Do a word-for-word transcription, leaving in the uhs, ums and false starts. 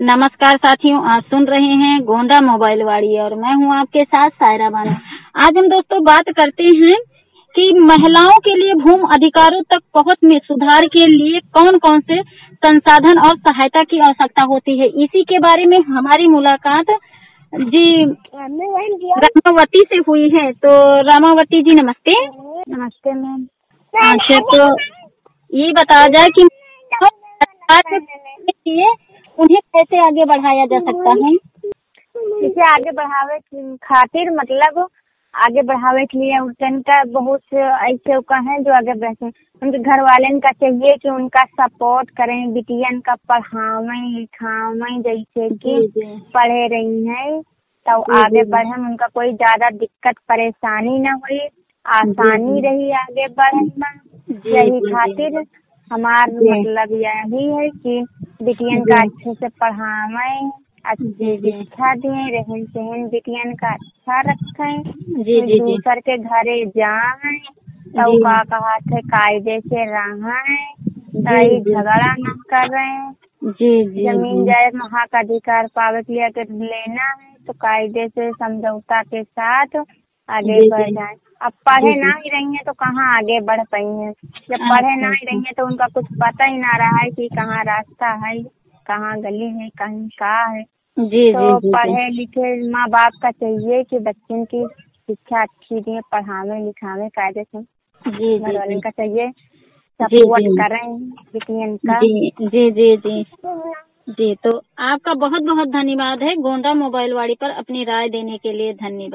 नमस्कार साथियों, आप सुन रहे हैं गोंडा मोबाइल वाड़ी और मैं हूं आपके साथ सायरा बानो। आज हम दोस्तों बात करते हैं कि महिलाओं के लिए भूमि अधिकारों तक पहुंच में सुधार के लिए कौन कौन से संसाधन और सहायता की आवश्यकता होती है। इसी के बारे में हमारी मुलाकात जी रामावती से हुई है। तो रामावती जी नमस्ते। नमस्ते मैम। अच्छा, तो ये बताया जाए कि लिए उन्हें कैसे आगे बढ़ाया जा सकता है। इसे आगे बढ़ावे खातिर मतलब आगे बढ़ावे के लिए उनका बहुत से ऐसे का है जो आगे बढ़े। उनके घर वाले का चाहिए कि उनका सपोर्ट करें, बिटियन का पढ़ावे लिखावे, जैसे कि पढ़े रही हैं तो आगे बढ़े, उनका कोई ज्यादा दिक्कत परेशानी न हुई, आसानी रही आगे बढ़े। यही खातिर हमार मतलब यही है कि बिटियन का अच्छे से पढ़ावें, अच्छी शिक्षा दें, रहन सहन बिटियन का अच्छा रखें, दूसर के घरे जाएं तो का कहा थे कायदे से रहें, कहीं झगड़ा न करें। जमीन जायदाद हक अधिकार पावे के लिए अगर लेना है तो कायदे से समझौता के साथ आगे बढ़ जाए। अब पढ़े ना ही रही है तो कहाँ आगे बढ़ पाई है। जब पढ़े ना ही रही है तो उनका कुछ पता ही ना रहा है कि कहाँ रास्ता है, कहाँ गली है, कहीं का है। जी, तो जी, पढ़े लिखे माँ बाप का चाहिए कि बच्चों की शिक्षा अच्छी दें, पढ़ावे लिखावे कायदे से। घर वाले का चाहिए सपोर्ट करें बिटियन का। जी जी जी जी जी तो आपका बहुत बहुत धन्यवाद है गोंडा मोबाइल वाड़ी पर अपनी राय देने के लिए। धन्यवाद।